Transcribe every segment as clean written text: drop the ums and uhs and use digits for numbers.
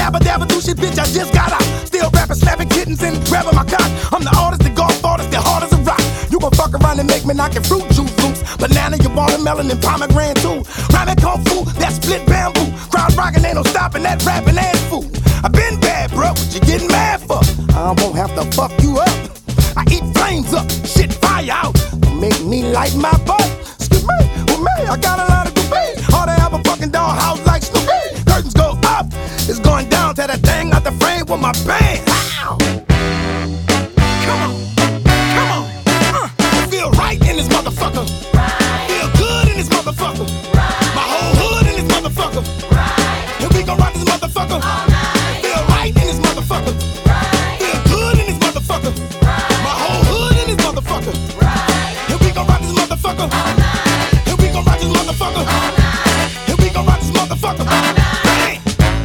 Yabba dabba do shit, bitch, I just got out. Still rapping, slapping kittens and grabbing my cock. I'm the artist, the golf artist, the hard as a rock. You gon' fuck around and make me knock your fruit juice loose. Banana, your watermelon, and pomegranate too. Rhyming kung fu, that split bamboo. Crowd rockin', ain't no stopping that rapping ass fool. I been bad, bro, what you getting mad for? I won't have to fuck you up. I eat flames up, shit fire out. Make me light my butt. Excuse me, with me, I got a lot of goofy. All they have a fucking dollhouse like Snoopy. Curtains go up, it's going down to that thing out the frame with my band. Ow. Come on, come on. I feel right in this motherfucker. Feel good in this motherfucker. My whole hood in this motherfucker. And we gon' rock this motherfucker. Feel right in this motherfucker. Feel good in this motherfucker. My whole hood in this motherfucker. And we gon' rock this motherfucker. And we gon' rock this motherfucker. And we gon' rock this motherfucker. Bang!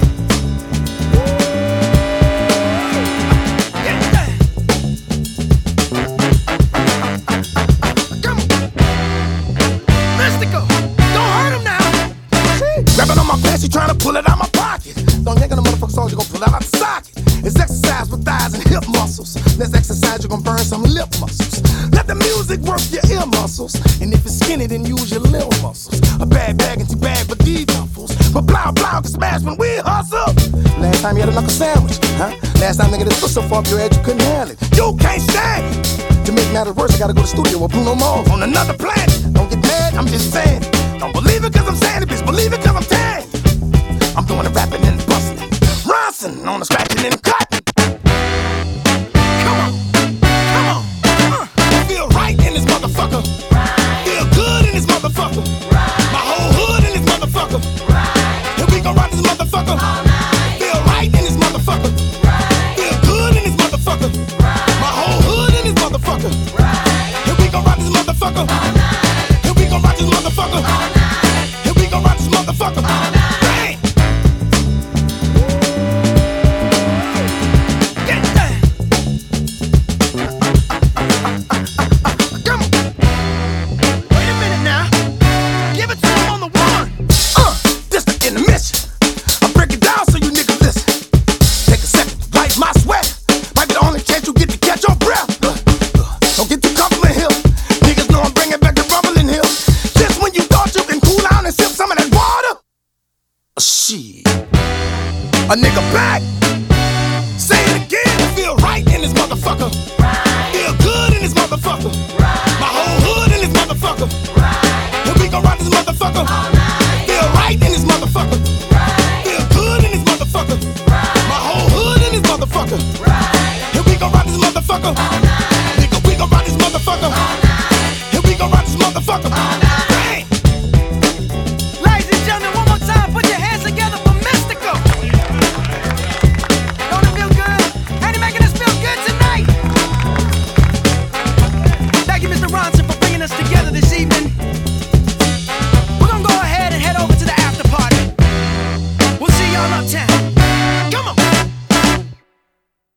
Come on. Mystical, don't hurt him now. Grabbing on my pants, she tryna pull it out my pocket. Don't yank on the motherfucker soldier, gon' pull it out the socket. It's exercise with thighs and hip muscles. Let's exercise, you're gonna burn some lip muscles. Let the music work your ear muscles. And if it's skinny, then use your little muscles. A bad bag and bag for these duffels. But blah blah can smash when we hustle. Last time you had a knuckle sandwich, huh? Last time nigga, this was so far up your head you couldn't handle it. You can't stand it. To make matters worse, I gotta go to the studio with Bruno Mars on another planet. Don't get mad, I'm just saying. Don't believe it cause I'm saying it, bitch. Believe it cause I'm telling you. I'm doing the rapping and busting. Ronson on the scratching and cutting. Come on, come on. Feel right in this motherfucker. Feel good in this motherfucker. My whole hood in this motherfucker. And we gon' rock this motherfucker. Feel right in this motherfucker. Feel good in this motherfucker. My whole hood in this motherfucker. And we gon' rock this motherfucker. And we gon' rock this motherfucker. And we gon' rock this motherfucker. Bang! A nigga back. Say it again. Feel right in this motherfucker. Feel good in this motherfucker. My whole hood in this motherfucker. And we gon' rock this motherfucker. Feel right in this motherfucker. Feel good in this motherfucker. My whole hood in this motherfucker. And we gon' rock this motherfucker. Nigga, we gon' rock this motherfucker. And we gon' rock this motherfucker. Bang! Ladies and gentlemen, one more time, put your hands together for Mystical. Don't it feel good? Ain't he making us feel good tonight? Thank you, Mr. Ronson, for bringing us together this evening.